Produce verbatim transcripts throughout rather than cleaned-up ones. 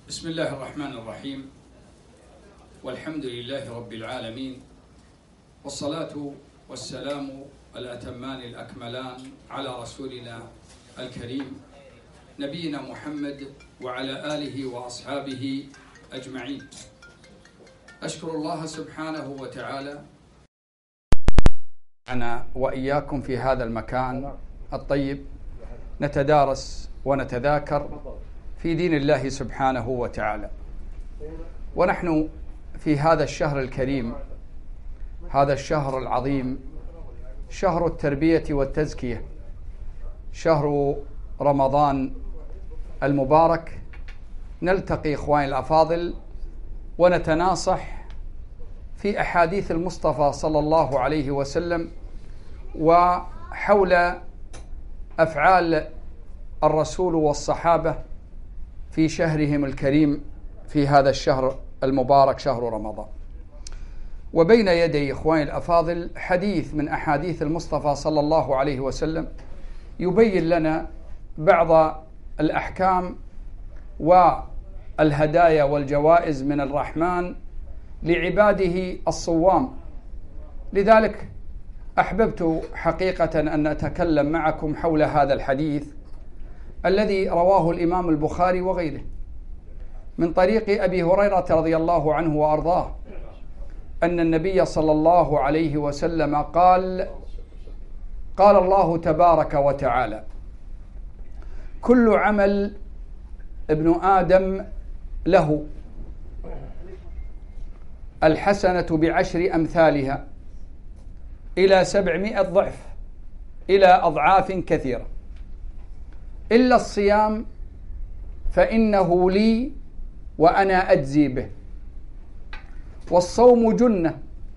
بسم الله الرحمن الرحيم، والحمد لله رب العالمين، والصلاة والسلام الأتمان الأكملان على رسولنا الكريم نبينا محمد وعلى آله وأصحابه أجمعين. أشكر الله سبحانه وتعالى أنا وإياكم في هذا المكان الطيب نتدارس ونتذاكر في دين الله سبحانه وتعالى، ونحن في هذا الشهر الكريم، هذا الشهر العظيم، شهر التربية والتزكية، شهر رمضان المبارك، نلتقي إخواني الأفاضل ونتناصح في أحاديث المصطفى صلى الله عليه وسلم وحول أفعال الرسول والصحابة في شهرهم الكريم في هذا الشهر المبارك شهر رمضان. وبين يدي إخواني الأفاضل حديث من أحاديث المصطفى صلى الله عليه وسلم يبين لنا بعض الأحكام والهدايا والجوائز من الرحمن لعباده الصوام. لذلك أحببت حقيقة أن أتكلم معكم حول هذا الحديث الذي رواه الإمام البخاري وغيره من طريق أبي هريرة رضي الله عنه وأرضاه أن النبي صلى الله عليه وسلم قال: قال الله تبارك وتعالى: كل عمل ابن آدم له الحسنة بعشر أمثالها إلى سبعمائة ضعف إلى أضعاف كثيرة إلا الصيام فإنه لي وأنا أجزي به، والصوم جنة،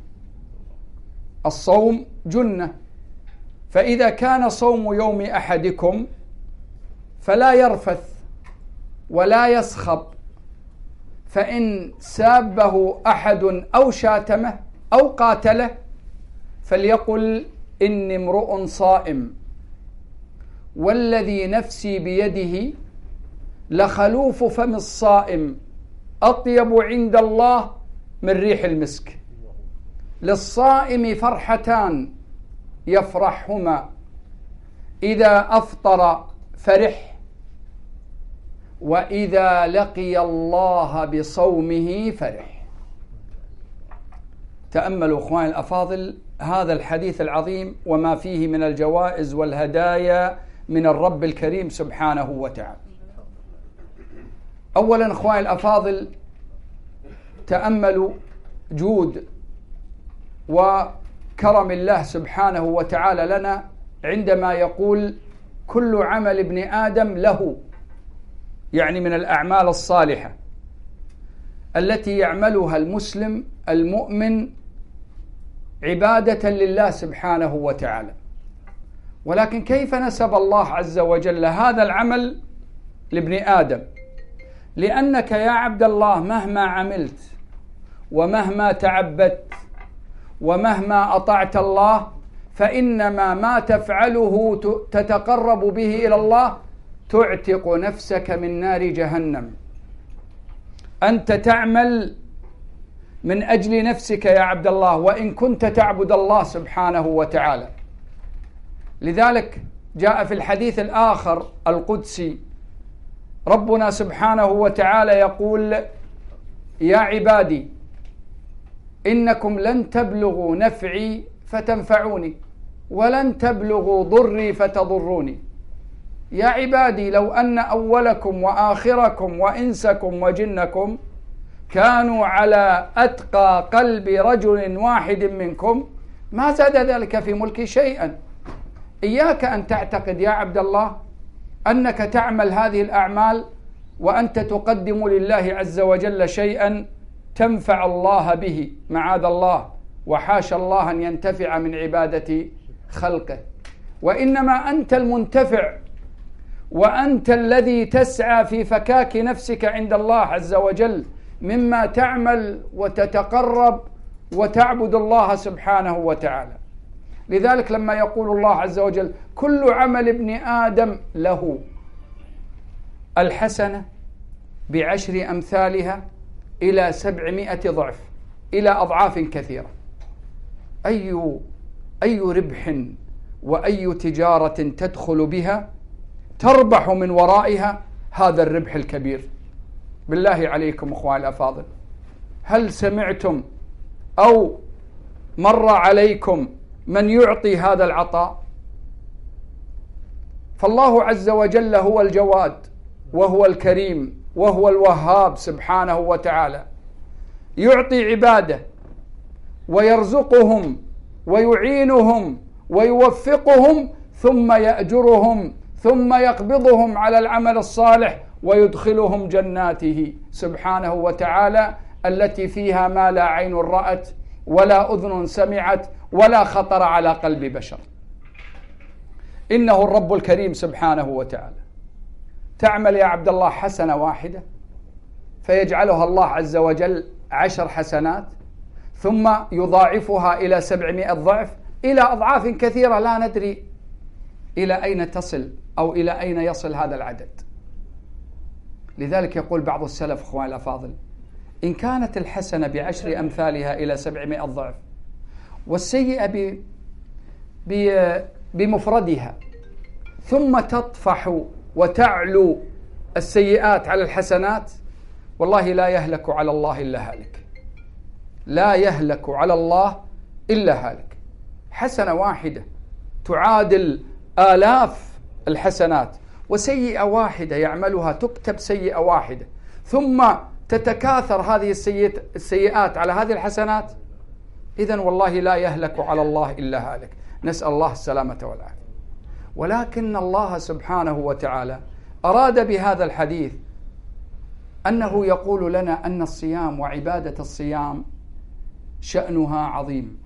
الصوم جنة، فإذا كان صوم يوم أحدكم فلا يرفث ولا يصخب، فإن سابه أحد أو شاتمه أو قاتله فليقل إني امرؤ صائم، والذي نفسي بيده لخلوف فم الصائم أطيب عند الله من ريح المسك. للصائم فرحتان يفرحهما: إذا أفطر فرح، وإذا لقي الله بصومه فرح. تأملوا أخواني الأفاضل هذا الحديث العظيم وما فيه من الجوائز والهدايا من الرب الكريم سبحانه وتعالى. أولا أخواني الأفاضل تأملوا جود وكرم الله سبحانه وتعالى لنا عندما يقول كل عمل ابن آدم له، يعني من الأعمال الصالحة التي يعملها المسلم المؤمن عبادة لله سبحانه وتعالى. ولكن كيف نسب الله عز وجل هذا العمل لابن آدم؟ لأنك يا عبد الله مهما عملت ومهما تعبدت ومهما أطعت الله فإنما ما تفعله تتقرب به إلى الله تعتق نفسك من نار جهنم. أنت تعمل من أجل نفسك يا عبد الله وإن كنت تعبد الله سبحانه وتعالى. لذلك جاء في الحديث الآخر القدسي ربنا سبحانه وتعالى يقول: يا عبادي إنكم لن تبلغوا نفعي فتنفعوني ولن تبلغوا ضري فتضروني. يا عبادي لو أن أولكم وآخركم وإنسكم وجنكم كانوا على أتقى قلب رجل واحد منكم ما زاد ذلك في ملكي شيئا. إياك أن تعتقد يا عبد الله أنك تعمل هذه الأعمال وأنت تقدم لله عز وجل شيئا تنفع الله به، معاذ الله، وحاشا الله أن ينتفع من عبادة خلقه، وإنما أنت المنتفع وأنت الذي تسعى في فكاك نفسك عند الله عز وجل مما تعمل وتتقرب وتعبد الله سبحانه وتعالى. لذلك لما يقول الله عز وجل كل عمل ابن آدم له الحسنة بعشر أمثالها إلى سبعمائة ضعف، إلى أضعاف كثيرة. أي أي ربح وأي تجارة تدخل بها تربح من ورائها هذا الربح الكبير؟ بالله عليكم أخواني الأفاضل، هل سمعتم أو مر عليكم من يعطي هذا العطاء؟ فالله عز وجل هو الجواد وهو الكريم وهو الوهاب سبحانه وتعالى، يعطي عباده ويرزقهم ويعينهم ويوفقهم، ثم يأجرهم، ثم يقبضهم على العمل الصالح ويدخلهم جناته سبحانه وتعالى، التي فيها ما لا عين رأت ولا أذن سمعت ولا خطر على قلب بشر. إنه الرب الكريم سبحانه وتعالى. تعمل يا عبد الله حسنة واحدة فيجعلها الله عز وجل عشر حسنات، ثم يضاعفها إلى سبعمائة ضعف، إلى أضعاف كثيرة لا ندري إلى أين تصل أو إلى أين يصل هذا العدد. لذلك يقول بعض السلف أخواني الأفاضل: إن كانت الحسنة بعشر أمثالها إلى سبعمائة ضعف، والسيئة ب... ب... بمفردها، ثم تطفح وتعلو السيئات على الحسنات، والله لا يهلك على الله إلا هالك، لا يهلك على الله إلا هالك. حسنة واحدة تعادل آلاف الحسنات، وسيئة واحدة يعملها تكتب سيئة واحدة، ثم تتكاثر هذه السيئات على هذه الحسنات. إذن والله لا يهلك على الله إلا هالك، نسأل الله السلامة والعافية. ولكن الله سبحانه وتعالى أراد بهذا الحديث أنه يقول لنا أن الصيام وعبادة الصيام شأنها عظيم،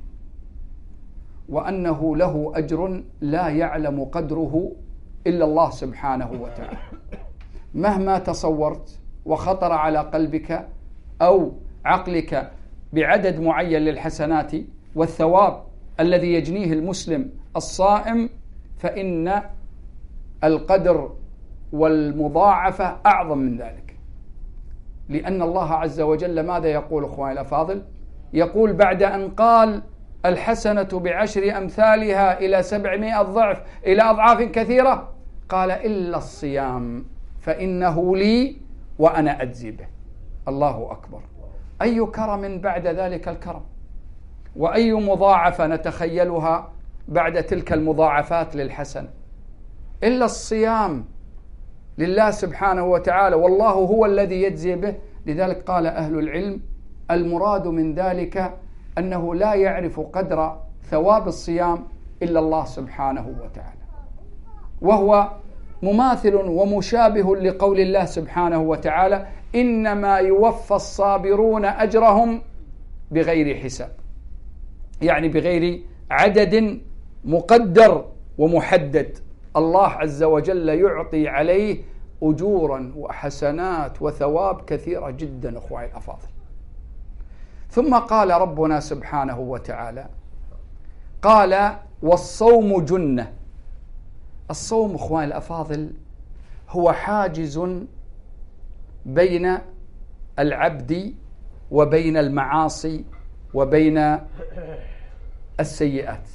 وأنه له أجر لا يعلم قدره إلا الله سبحانه وتعالى. مهما تصورت وخطر على قلبك أو عقلك بعدد معين للحسنات والثواب الذي يجنيه المسلم الصائم، فإن القدر والمضاعفة أعظم من ذلك. لأن الله عز وجل ماذا يقول أخواني الأفاضل؟ يقول بعد أن قال الحسنة بعشر أمثالها إلى سبعمائة ضعف إلى أضعاف كثيرة، قال إلا الصيام فإنه لي وأنا أجزي به. الله أكبر! أي كرم بعد ذلك الكرم، وأي مضاعفة نتخيلها بعد تلك المضاعفات للحسنة. إلا الصيام لله سبحانه وتعالى، والله هو الذي يجزي به. لذلك قال أهل العلم المراد من ذلك أنه لا يعرف قدر ثواب الصيام إلا الله سبحانه وتعالى، وهو مماثل ومشابه لقول الله سبحانه وتعالى: إنما يوفى الصابرون أجرهم بغير حساب، يعني بغير عدد مقدر ومحدد. الله عز وجل يعطي عليه أجورا وحسنات وثواب كثيرة جدا أخواني الأفاضل. ثم قال ربنا سبحانه وتعالى، قال: والصوم جنة. الصوم أخواني الأفاضل هو حاجز بين العبد وبين المعاصي وبين السيئات.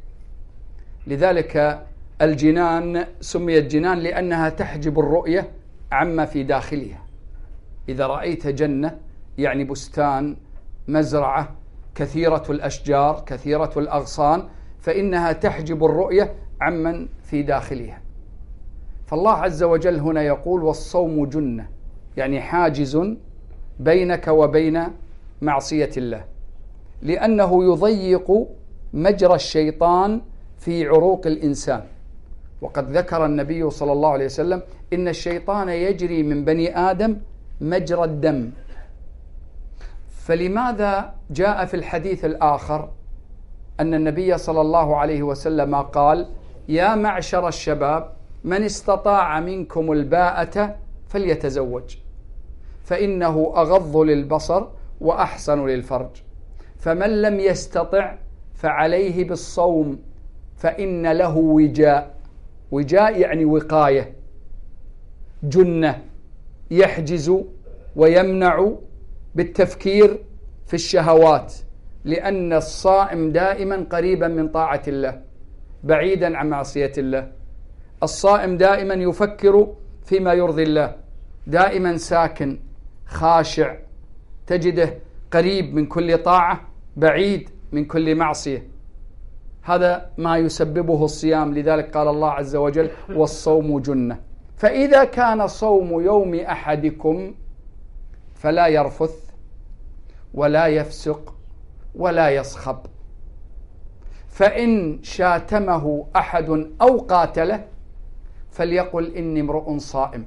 لذلك الجنان سميت جنان لأنها تحجب الرؤية عما في داخلها. إذا رأيت جنة يعني بستان، مزرعة كثيرة الأشجار كثيرة الأغصان، فإنها تحجب الرؤية عمن في داخلها. فالله عز وجل هنا يقول: والصوم جنة، يعني حاجز بينك وبين معصية الله، لأنه يضيق مجرى الشيطان في عروق الإنسان. وقد ذكر النبي صلى الله عليه وسلم: إن الشيطان يجري من بني آدم مجرى الدم. فلماذا جاء في الحديث الآخر أن النبي صلى الله عليه وسلم قال: يا معشر الشباب من استطاع منكم الباءة فليتزوج، فإنه أغض للبصر وأحسن للفرج، فمن لم يستطع فعليه بالصوم فإن له وجاء. وجاء يعني وقاية، جنة يحجز ويمنع بالتفكير في الشهوات، لأن الصائم دائما قريبا من طاعة الله بعيدا عن معصية الله. الصائم دائما يفكر فيما يرضي الله، دائما ساكن خاشع، تجده قريب من كل طاعة بعيد من كل معصية. هذا ما يسببه الصيام، لذلك قال الله عز وجل والصوم جنة. فإذا كان صوم يوم أحدكم فلا يرفث ولا يفسق ولا يصخب، فإن شاتمه أحد أو قاتله فليقل إني امرؤ صائم،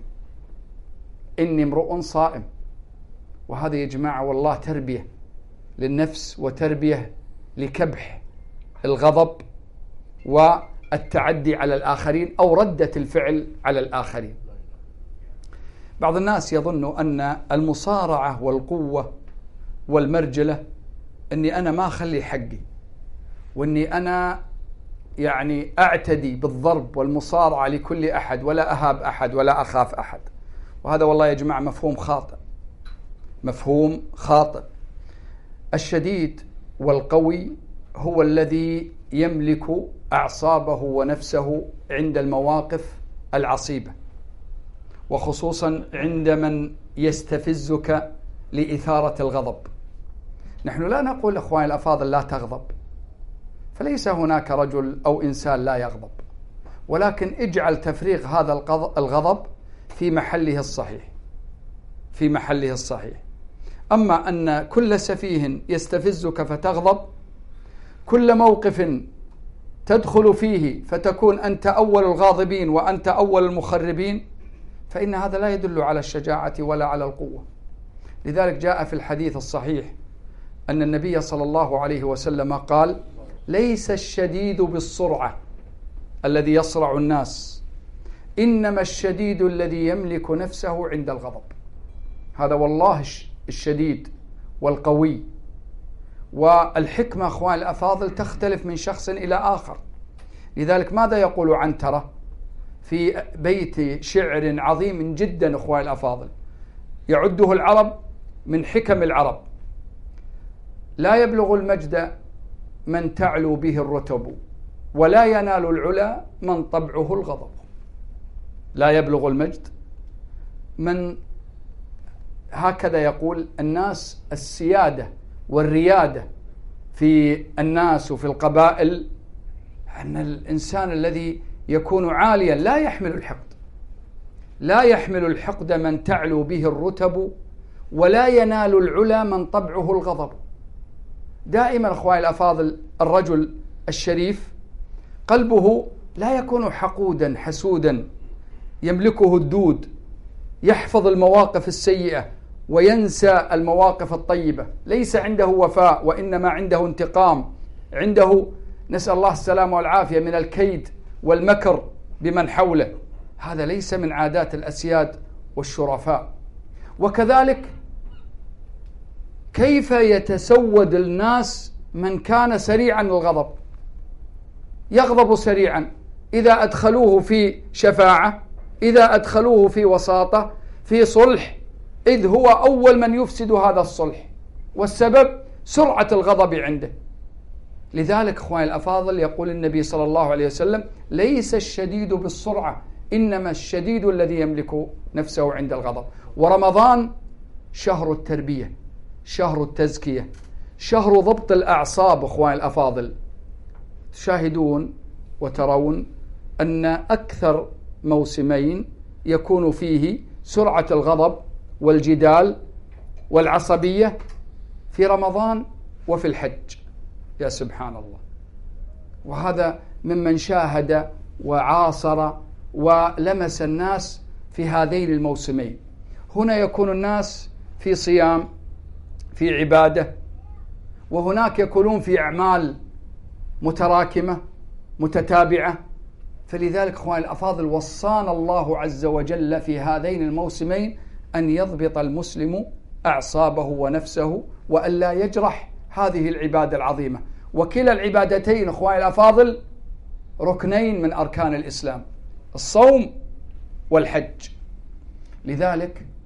إني امرؤ صائم. وهذا يا جماعة والله تربية للنفس وتربية لكبح الغضب والتعدي على الآخرين أو ردة الفعل على الآخرين. بعض الناس يظن أن المصارعة والقوة والمرجلة أني أنا ما أخلي حقي، وأني أنا يعني أعتدي بالضرب والمصارعة لكل أحد ولا أهاب أحد ولا أخاف أحد. وهذا والله يا جماعة مفهوم خاطئ، مفهوم خاطئ. الشديد والقوي هو الذي يملك أعصابه ونفسه عند المواقف العصيبة، وخصوصا عند من يستفزك لإثارة الغضب. نحن لا نقول أخواني الأفاضل لا تغضب، فليس هناك رجل أو إنسان لا يغضب، ولكن اجعل تفريغ هذا الغضب في محله الصحيح، في محله الصحيح. أما أن كل سفيه يستفزك فتغضب، كل موقف تدخل فيه فتكون أنت أول الغاضبين وأنت أول المخربين، فإن هذا لا يدل على الشجاعة ولا على القوة. لذلك جاء في الحديث الصحيح أن النبي صلى الله عليه وسلم قال: ليس الشديد بالسرعة الذي يصرع الناس، إنما الشديد الذي يملك نفسه عند الغضب. هذا والله الشديد والقوي. والحكمة أخوان الأفاضل تختلف من شخص إلى آخر. لذلك ماذا يقول عنترة في بيت شعر عظيم جدا أخوان الأفاضل يعده العرب من حكم العرب: لا يبلغ المجد من تعلو به الرتب، ولا ينال العلا من طبعه الغضب. لا يبلغ المجد من، هكذا يقول الناس، السيادة والريادة في الناس وفي القبائل، أن الإنسان الذي يكون عاليا لا يحمل الحقد، لا يحمل الحقد من تعلو به الرتب، ولا ينال العلا من طبعه الغضب. دائما أخواني الأفاضل الرجل الشريف قلبه لا يكون حقودا حسودا يملكه الدود، يحفظ المواقف السيئة وينسى المواقف الطيبة، ليس عنده وفاء وإنما عنده انتقام، عنده نسأل الله السلامة والعافية من الكيد والمكر بمن حوله. هذا ليس من عادات الأسياد والشرفاء. وكذلك كيف يتسود الناس من كان سريعا الغضب، يغضب سريعا، إذا أدخلوه في شفاعة، إذا أدخلوه في وساطة، في صلح، إذ هو أول من يفسد هذا الصلح، والسبب سرعة الغضب عنده. لذلك أخواني الأفاضل يقول النبي صلى الله عليه وسلم: ليس الشديد بالسرعة، إنما الشديد الذي يملك نفسه عند الغضب. ورمضان شهر التربية، شهر التزكية، شهر ضبط الأعصاب. أخواني الأفاضل تشاهدون وترون أن أكثر موسمين يكون فيه سرعة الغضب والجدال والعصبية في رمضان وفي الحج. يا سبحان الله. وهذا ممن شاهد وعاصر ولمس الناس في هذين الموسمين. هنا يكون الناس في صيام، في عبادة، وهناك يكونون في أعمال متراكمة متتابعة. فلذلك أخواني الأفاضل وصانا الله عز وجل في هذين الموسمين أن يضبط المسلم أعصابه ونفسه وألا يجرح هذه العبادة العظيمة. وكلا العبادتين أخواني الأفاضل ركنين من أركان الإسلام، الصوم والحج. لذلك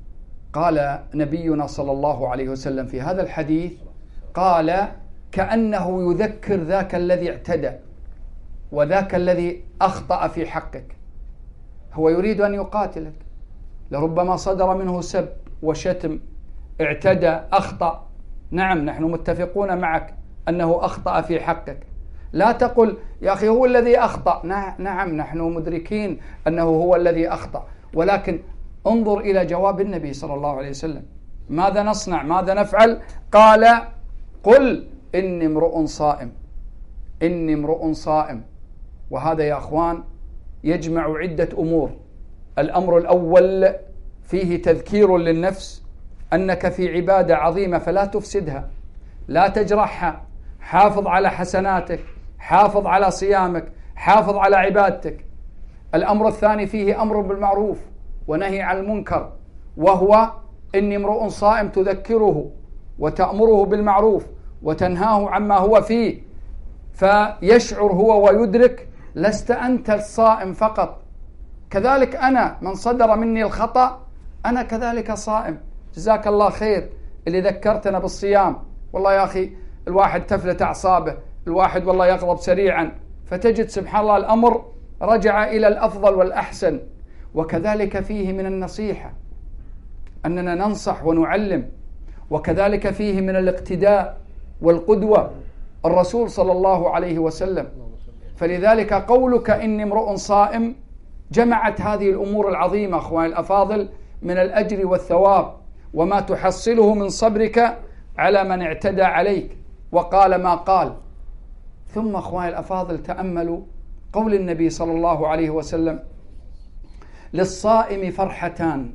قال نبينا صلى الله عليه وسلم في هذا الحديث، قال: كأنه يذكر ذاك الذي اعتدى وذاك الذي أخطأ في حقك، هو يريد أن يقاتلك، لربما صدر منه سب وشتم، اعتدى، أخطأ. نعم، نحن متفقون معك أنه أخطأ في حقك، لا تقل يا أخي هو الذي أخطأ. نعم، نحن مدركين أنه هو الذي أخطأ، ولكن انظر إلى جواب النبي صلى الله عليه وسلم. ماذا نصنع؟ ماذا نفعل؟ قال: قل إني امرؤ صائم، إني امرؤ صائم. وهذا يا أخوان يجمع عدة أمور. الأمر الأول فيه تذكير للنفس أنك في عبادة عظيمة فلا تفسدها، لا تجرحها، حافظ على حسناتك، حافظ على صيامك، حافظ على عبادتك. الأمر الثاني فيه أمر بالمعروف ونهي عن المنكر، وهو إني امرؤ صائم، تذكره وتأمره بالمعروف وتنهاه عما هو فيه، فيشعر هو ويدرك لست أنت الصائم فقط، كذلك أنا من صدر مني الخطأ أنا كذلك صائم. جزاك الله خير اللي ذكرتنا بالصيام. والله يا أخي الواحد تفلت أعصابه، الواحد والله يغضب سريعا، فتجد سبحان الله الأمر رجع إلى الأفضل والأحسن. وكذلك فيه من النصيحة أننا ننصح ونعلم، وكذلك فيه من الاقتداء والقدوة الرسول صلى الله عليه وسلم. فلذلك قولك إني امرؤ صائم جمعت هذه الأمور العظيمة أخواني الأفاضل من الأجر والثواب وما تحصله من صبرك على من اعتدى عليك وقال ما قال. ثم أخواني الأفاضل تأملوا قول النبي صلى الله عليه وسلم: للصائم فرحتان،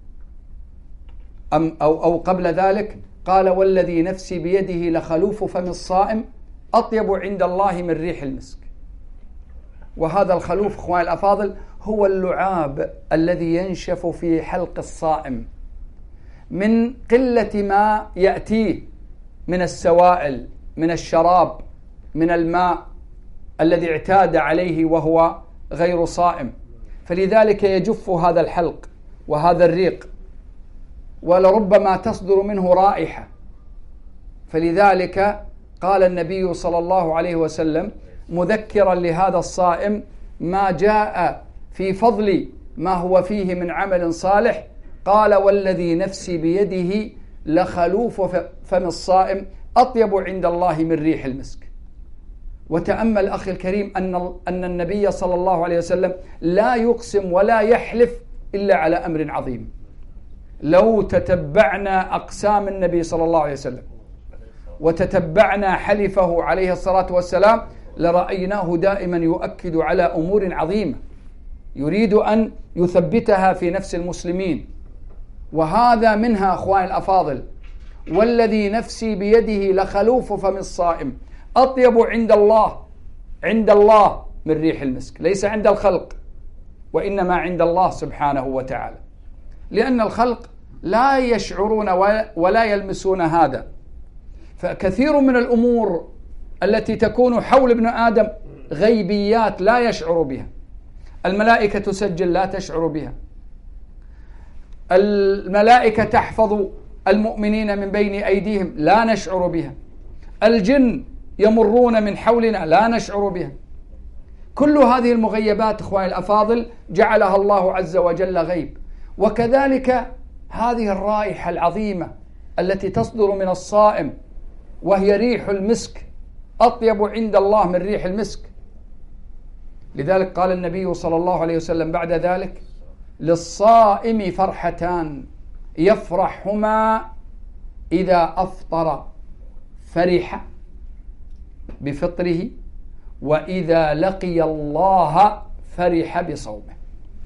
أم أو, أو قبل ذلك قال: والذي نفسي بيده لخلوف فم الصائم أطيب عند الله من ريح المسك. وهذا الخلوف أخواني الأفاضل هو اللعاب الذي ينشف في حلق الصائم من قلة ما يأتيه من السوائل، من الشراب، من الماء الذي اعتاد عليه وهو غير صائم، فلذلك يجف هذا الحلق وهذا الريق، ولربما تصدر منه رائحة. فلذلك قال النبي صلى الله عليه وسلم مذكرا لهذا الصائم ما جاء في فضل ما هو فيه من عمل صالح، قال: والذي نفسي بيده لخلوف فم الصائم أطيب عند الله من ريح المسك. وتأمل أخي الكريم أن أن النبي صلى الله عليه وسلم لا يقسم ولا يحلف إلا على أمر عظيم. لو تتبعنا أقسام النبي صلى الله عليه وسلم وتتبعنا حلفه عليه الصلاة والسلام لرأيناه دائما يؤكد على أمور عظيمة يريد أن يثبتها في نفس المسلمين، وهذا منها أخواني الأفاضل: والذي نفسي بيده لخلوف فم الصائم أطيب عند الله، عند الله من ريح المسك، ليس عند الخلق وإنما عند الله سبحانه وتعالى، لأن الخلق لا يشعرون ولا يلمسون هذا. فكثير من الأمور التي تكون حول ابن آدم غيبيات لا يشعر بها، الملائكة تسجل لا تشعر بها، الملائكة تحفظ المؤمنين من بين أيديهم لا نشعر بها، الجن يمرون من حولنا لا نشعر بها. كل هذه المغيبات أخواني الأفاضل جعلها الله عز وجل غيب. وكذلك هذه الرائحة العظيمة التي تصدر من الصائم وهي ريح المسك أطيب عند الله من ريح المسك. لذلك قال النبي صلى الله عليه وسلم بعد ذلك: للصائم فرحتان يفرحهما إذا أفطر فرح بفطره، وإذا لقي الله فرح بصومه.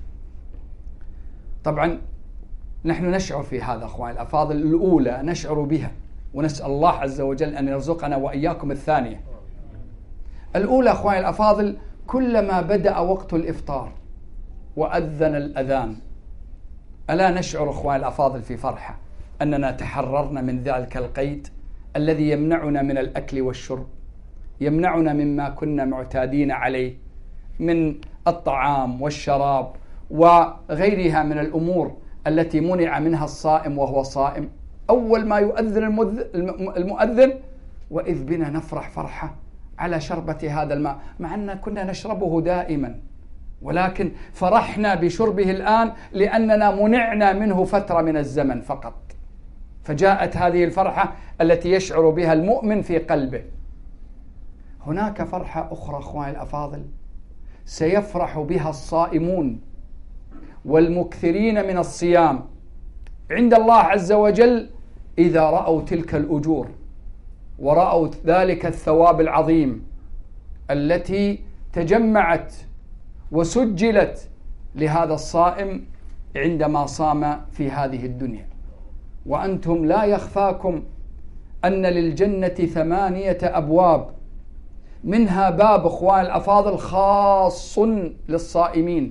طبعا نحن نشعر في هذا أخواني الأفاضل، الأولى نشعر بها ونسأل الله عز وجل أن يرزقنا وإياكم الثانية. الأولى أخواني الأفاضل كلما بدأ وقت الإفطار وأذن الأذان ألا نشعر أخواني الأفاضل في فرحة أننا تحررنا من ذلك القيد الذي يمنعنا من الأكل والشرب، يمنعنا مما كنا معتادين عليه من الطعام والشراب وغيرها من الأمور التي منع منها الصائم وهو صائم. أول ما يؤذن المؤذن وإذ بنا نفرح فرحة على شربة هذا الماء، مع أن كنا نشربه دائما، ولكن فرحنا بشربه الآن لأننا منعنا منه فترة من الزمن فقط. فجاءت هذه الفرحة التي يشعر بها المؤمن في قلبه. هناك فرحة أخرى أخواني الأفاضل سيفرح بها الصائمون والمكثرين من الصيام عند الله عز وجل إذا رأوا تلك الأجور ورأوا ذلك الثواب العظيم التي تجمعت وسجلت لهذا الصائم عندما صام في هذه الدنيا. وأنتم لا يخفاكم أن للجنة ثمانية أبواب، منها باب أخوان الأفاضل خاص للصائمين،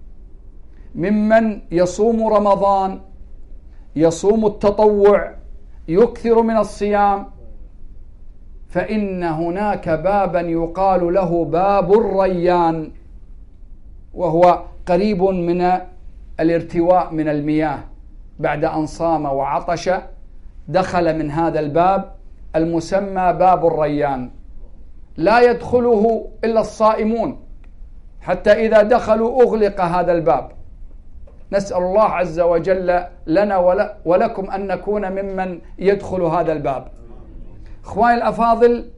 ممن يصوم رمضان، يصوم التطوع، يكثر من الصيام، فإن هناك بابا يقال له باب الريان، وهو قريب من الارتواء من المياه بعد أن صام وعطش، دخل من هذا الباب المسمى باب الريان، لا يدخله إلا الصائمون، حتى إذا دخلوا أغلق هذا الباب. نسأل الله عز وجل لنا ولكم أن نكون ممن يدخل هذا الباب. إخواني الأفاضل،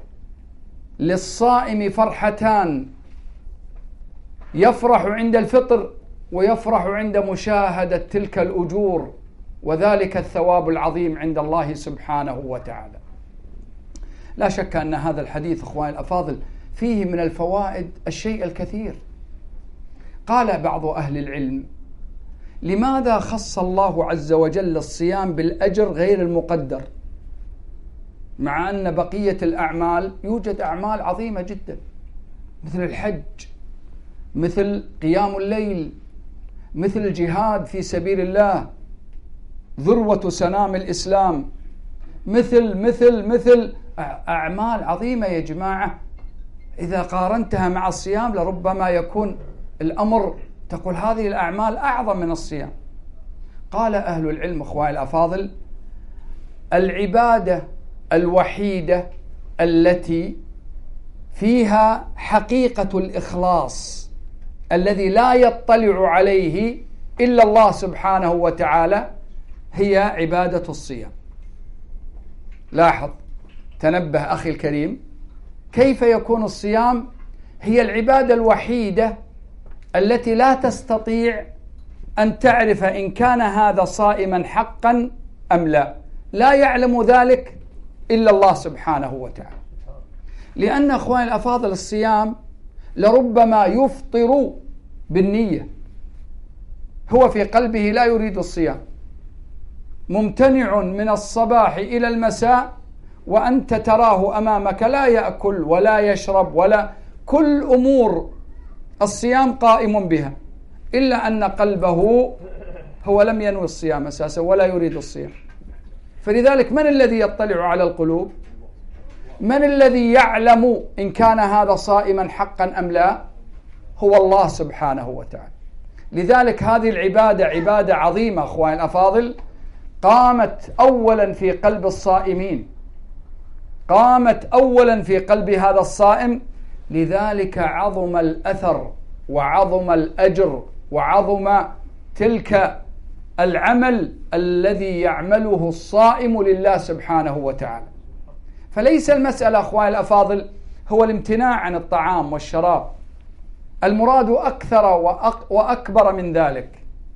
للصائم فرحتان، يفرح عند الفطر ويفرح عند مشاهدة تلك الأجور وذلك الثواب العظيم عند الله سبحانه وتعالى. لا شك أن هذا الحديث إخواني الأفاضل فيه من الفوائد الشيء الكثير. قال بعض أهل العلم: لماذا خص الله عز وجل الصيام بالأجر غير المقدر، مع أن بقية الأعمال يوجد أعمال عظيمة جدا مثل الحج، مثل قيام الليل، مثل الجهاد في سبيل الله ذروة سنام الإسلام، مثل مثل مثل أعمال عظيمة يا جماعة، إذا قارنتها مع الصيام لربما يكون الأمر تقول هذه الأعمال أعظم من الصيام. قال أهل العلم إخواني الأفاضل: العبادة الوحيدة التي فيها حقيقة الإخلاص الذي لا يطلع عليه إلا الله سبحانه وتعالى هي عبادة الصيام. لاحظ، تنبه أخي الكريم، كيف يكون الصيام هي العبادة الوحيدة التي لا تستطيع أن تعرف إن كان هذا صائما حقا أم لا، لا يعلم ذلك إلا الله سبحانه وتعالى. لأن أخواني الأفاضل الصيام لربما يفطر بالنية، هو في قلبه لا يريد الصيام، ممتنع من الصباح إلى المساء، وأنت تراه أمامك لا يأكل ولا يشرب ولا كل أمور الصيام قائم بها، إلا أن قلبه هو لم ينوي الصيام أساسا ولا يريد الصيام. فلذلك من الذي يطلع على القلوب؟ من الذي يعلم إن كان هذا صائما حقا أم لا؟ هو الله سبحانه وتعالى. لذلك هذه العبادة عبادة عظيمة أخواني الأفاضل، قامت أولا في قلب الصائمين، قامت أولا في قلب هذا الصائم، لذلك عظم الأثر وعظم الأجر وعظم تلك العمل الذي يعمله الصائم لله سبحانه وتعالى. فليس المسألة أخواني الأفاضل هو الامتناع عن الطعام والشراب، المراد أكثر وأكبر من ذلك.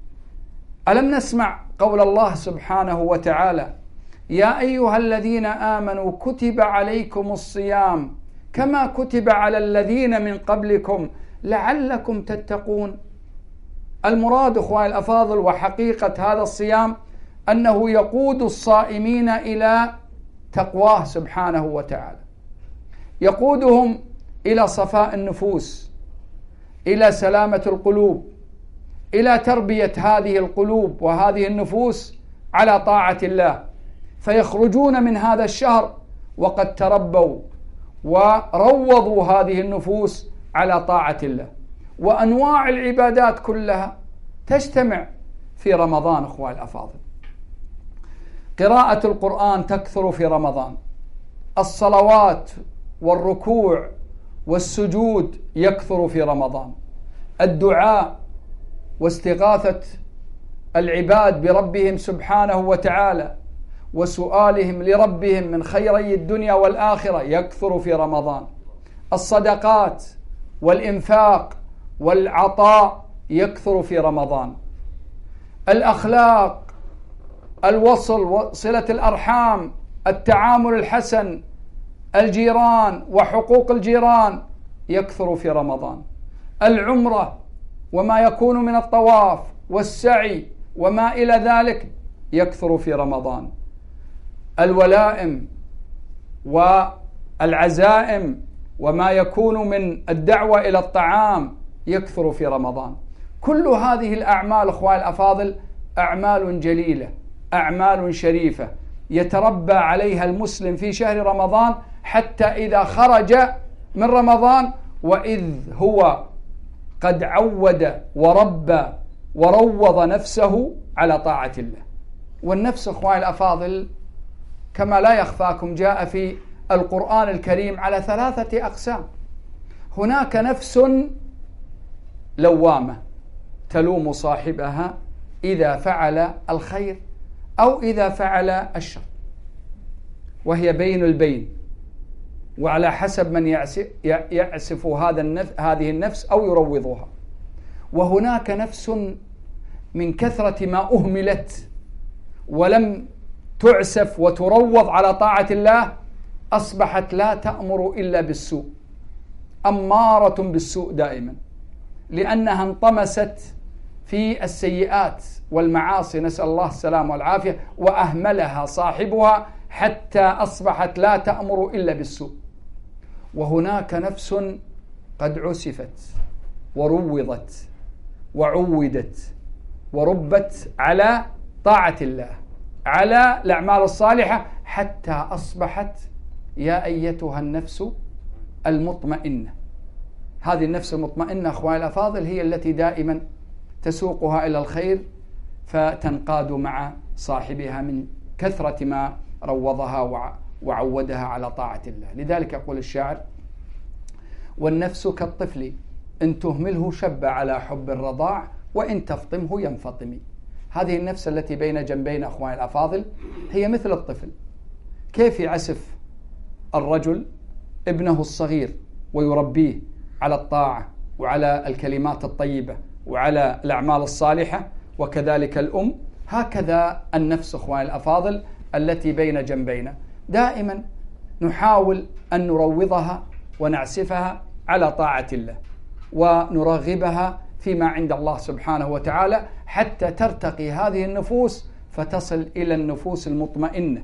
ألم نسمع قول الله سبحانه وتعالى: يا أيها الذين آمنوا كتب عليكم الصيام كما كتب على الذين من قبلكم لعلكم تتقون. المراد أخواني الأفاضل وحقيقة هذا الصيام أنه يقود الصائمين إلى تقواه سبحانه وتعالى، يقودهم إلى صفاء النفوس، إلى سلامة القلوب، إلى تربية هذه القلوب وهذه النفوس على طاعة الله، فيخرجون من هذا الشهر وقد تربوا وروضوا هذه النفوس على طاعة الله. وأنواع العبادات كلها تجتمع في رمضان أخواني الأفاضل. قراءة القرآن تكثر في رمضان، الصلوات والركوع والسجود يكثر في رمضان، الدعاء واستغاثة العباد بربهم سبحانه وتعالى وسؤالهم لربهم من خيري الدنيا والآخرة يكثر في رمضان، الصدقات والإنفاق والعطاء يكثر في رمضان، الأخلاق، الوصل، صلة الأرحام، التعامل الحسن، الجيران وحقوق الجيران يكثر في رمضان، العمرة وما يكون من الطواف والسعي وما إلى ذلك يكثر في رمضان، الولائم والعزائم وما يكون من الدعوة إلى الطعام يكثر في رمضان. كل هذه الأعمال أخواني الأفاضل أعمال جليلة، أعمال شريفة يتربى عليها المسلم في شهر رمضان حتى إذا خرج من رمضان وإذ هو قد عود وربى وروض نفسه على طاعة الله. والنفس أخواني الأفاضل كما لا يخفاكم جاء في القرآن الكريم على ثلاثة أقسام. هناك نفس لوامة تلوم صاحبها إذا فعل الخير أو إذا فعل الشر، وهي بين البين، وعلى حسب من يعسف هذا النفس هذه النفس أو يروضها. وهناك نفس من كثرة ما أهملت ولم تعسف وتروض على طاعة الله أصبحت لا تأمر إلا بالسوء، أمارة بالسوء دائما، لأنها انطمست في السيئات والمعاصي، نسأل الله السلامة والعافية، وأهملها صاحبها حتى أصبحت لا تأمر إلا بالسوء. وهناك نفس قد عسفت وروضت وعودت وربت على طاعة الله، على الأعمال الصالحة، حتى أصبحت يا أيتها النفس المطمئنة. هذه النفس المطمئنة أخواني الأفاضل هي التي دائما تسوقها إلى الخير فتنقاد مع صاحبها من كثرة ما روضها وعودها على طاعة الله. لذلك يقول الشاعر: والنفس كالطفل إن تهمله شب على حب الرضاع وإن تفطمه ينفطم. هذه النفس التي بين جنبين أخواني الأفاضل هي مثل الطفل. كيف يعسف الرجل ابنه الصغير ويربيه على الطاعة وعلى الكلمات الطيبة وعلى الأعمال الصالحة، وكذلك الأم، هكذا النفس أخواني الأفاضل التي بين جنبينا دائما نحاول أن نروضها ونعسفها على طاعة الله ونرغبها فيما عند الله سبحانه وتعالى حتى ترتقي هذه النفوس فتصل إلى النفوس المطمئنة.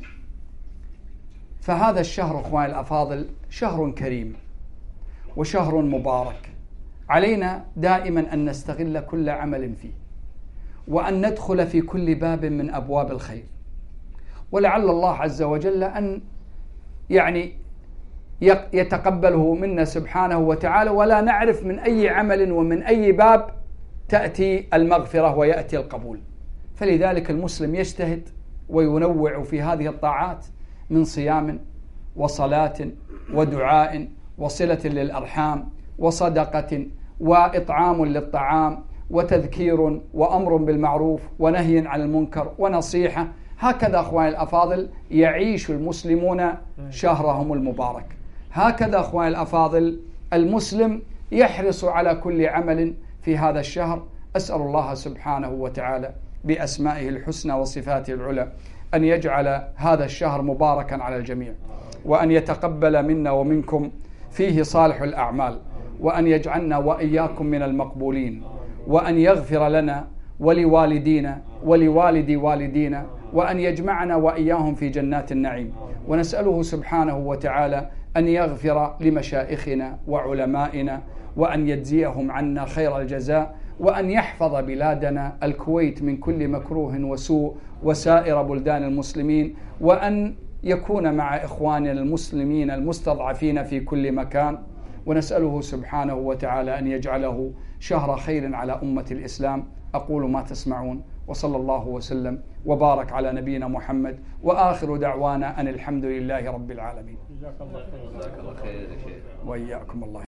فهذا الشهر أخواني الأفاضل شهر كريم وشهر مبارك، علينا دائما أن نستغل كل عمل فيه وأن ندخل في كل باب من أبواب الخير، ولعل الله عز وجل أن يعني يتقبله منا سبحانه وتعالى، ولا نعرف من أي عمل ومن أي باب تأتي المغفرة ويأتي القبول. فلذلك المسلم يجتهد وينوع في هذه الطاعات من صيام وصلاة ودعاء وصلة للأرحام وصدقة وإطعام للطعام وتذكير وأمر بالمعروف ونهي عن المنكر ونصيحة. هكذا أخواني الأفاضل يعيش المسلمون شهرهم المبارك. هكذا أخواني الأفاضل المسلم يحرص على كل عمل في هذا الشهر. أسأل الله سبحانه وتعالى بأسمائه الحسنى وصفاته العلى أن يجعل هذا الشهر مباركا على الجميع، وأن يتقبل منا ومنكم فيه صالح الأعمال، وأن يجعلنا وإياكم من المقبولين، وأن يغفر لنا ولوالدينا ولوالدي والدينا، وأن يجمعنا وإياهم في جنات النعيم. ونسأله سبحانه وتعالى أن يغفر لمشائخنا وعلمائنا، وأن يجزيهم عنا خير الجزاء، وأن يحفظ بلادنا الكويت من كل مكروه وسوء وسائر بلدان المسلمين، وأن يكون مع إخواننا المسلمين المستضعفين في كل مكان. ونسأله سبحانه وتعالى أن يجعله شهر خير على أمة الإسلام. أقول ما تسمعون وصلى الله وسلم وبارك على نبينا محمد، وآخر دعوانا أن الحمد لله رب العالمين. جزاك الله خير. وإياكم الله.